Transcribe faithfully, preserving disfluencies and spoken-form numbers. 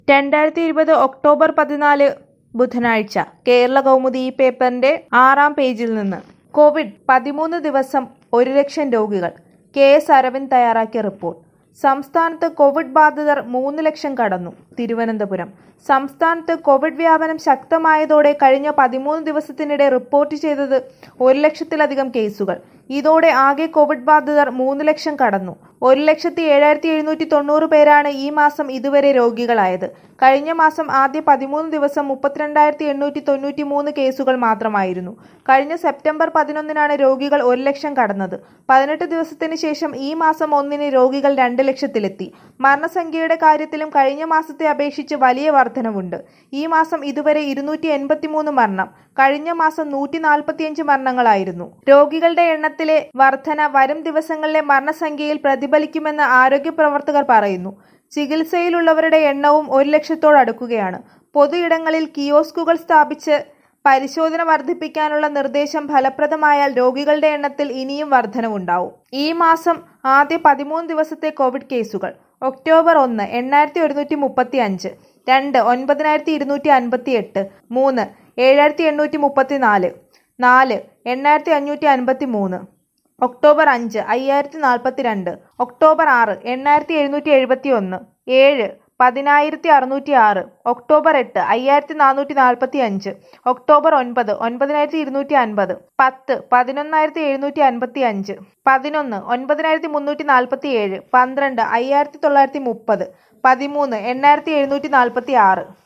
രണ്ടായിരത്തി ഇരുപത് ഒക്ടോബർ പതിനാല് ബുധനാഴ്ച കേരള കൗമുദി ഈ പേപ്പറിന്റെ ആറാം പേജിൽ നിന്ന് കോവിഡ് പതിമൂന്ന് ദിവസം ഒരു ലക്ഷം രോഗികൾ. കെ എസ് അരവിന്ദ് തയ്യാറാക്കിയ റിപ്പോർട്ട്. സംസ്ഥാനത്ത് കോവിഡ് ബാധിതർ മൂന്ന് ലക്ഷം കടന്നു. തിരുവനന്തപുരം. സംസ്ഥാനത്ത് കോവിഡ് വ്യാപനം ശക്തമായതോടെ കഴിഞ്ഞ പതിമൂന്ന് ദിവസത്തിനിടെ റിപ്പോർട്ട് ചെയ്തത് ഒരു ലക്ഷത്തിലധികം കേസുകൾ. ഇതോടെ ആകെ കോവിഡ് ബാധിതർ മൂന്ന് ലക്ഷം കടന്നു. ഒരു ലക്ഷത്തി ഏഴായിരത്തി എഴുന്നൂറ്റി തൊണ്ണൂറ് പേരാണ് ഈ മാസം ഇതുവരെ രോഗികളായത്. കഴിഞ്ഞ മാസം ആദ്യ പതിമൂന്ന് ദിവസം മുപ്പത്തിരണ്ടായിരത്തി എണ്ണൂറ്റി തൊണ്ണൂറ്റി മൂന്ന് കേസുകൾ മാത്രമായിരുന്നു. കഴിഞ്ഞ സെപ്റ്റംബർ പതിനൊന്നിനാണ് രോഗികൾ ഒരു ലക്ഷം കടന്നത്. പതിനെട്ട് ദിവസത്തിന് ശേഷം ഈ മാസം ഒന്നിന് രോഗികൾ രണ്ട് ലക്ഷത്തിലെത്തി. മരണസംഖ്യയുടെ കാര്യത്തിലും കഴിഞ്ഞ മാസത്തെ അപേക്ഷിച്ച് വലിയ വർധനവുണ്ട്. ഈ മാസം ഇതുവരെ ഇരുന്നൂറ്റി എൺപത്തി മൂന്ന് മരണം. കഴിഞ്ഞ മാസം നൂറ്റി നാൽപ്പത്തിയഞ്ച് മരണങ്ങളായിരുന്നു. രോഗികളുടെ എണ്ണത്തിലെ വർധന വരും ദിവസങ്ങളിലെ മരണസംഖ്യയിൽ പ്രതിഫലിക്കുമെന്ന് ആരോഗ്യ പ്രവർത്തകർ പറയുന്നു. ചികിത്സയിലുള്ളവരുടെ എണ്ണവും ഒരു ലക്ഷത്തോടടുക്കുകയാണ്. പൊതു ഇടങ്ങളിൽ കിയോസ്കുകൾ സ്ഥാപിച്ച് പരിശോധന വർദ്ധിപ്പിക്കാനുള്ള നിർദ്ദേശം ഫലപ്രദമായാൽ രോഗികളുടെ എണ്ണത്തിൽ ഇനിയും വർധനവുണ്ടാവും. ഈ മാസം ആദ്യ പതിമൂന്ന് ദിവസത്തെ കോവിഡ് കേസുകൾ. ഒക്ടോബർ ഒന്ന് എണ്ണായിരത്തി ഒരുന്നൂറ്റി മുപ്പത്തി അഞ്ച്. രണ്ട് ഒൻപതിനായിരത്തി ഇരുന്നൂറ്റി അൻപത്തി എട്ട്. മൂന്ന് ഏഴായിരത്തി എണ്ണൂറ്റി മുപ്പത്തി നാല്. നാല് എണ്ണായിരത്തി അഞ്ഞൂറ്റി അൻപത്തി മൂന്ന്. ഒക്ടോബർ അഞ്ച് അയ്യായിരത്തി നാൽപ്പത്തി രണ്ട്. ഒക്ടോബർ ആറ് എണ്ണായിരത്തി എഴുന്നൂറ്റി എഴുപത്തി ഒന്ന്. ഏഴ് പതിനായിരത്തി അറുന്നൂറ്റി ആറ്. ഒക്ടോബർ എട്ട് അയ്യായിരത്തി നാനൂറ്റി നാൽപ്പത്തി അഞ്ച്. ഒക്ടോബർ ഒൻപത് ഒൻപതിനായിരത്തി ഇരുന്നൂറ്റി അൻപത്. പത്ത് പതിനൊന്നായിരത്തി എഴുന്നൂറ്റി അൻപത്തി അഞ്ച്. പതിനൊന്ന് ഒൻപതിനായിരത്തി മുന്നൂറ്റി നാൽപ്പത്തി ഏഴ്. പന്ത്രണ്ട് അയ്യായിരത്തി തൊള്ളായിരത്തി മുപ്പത്. പതിമൂന്ന് എണ്ണായിരത്തി എഴുന്നൂറ്റി നാൽപ്പത്തി ആറ്.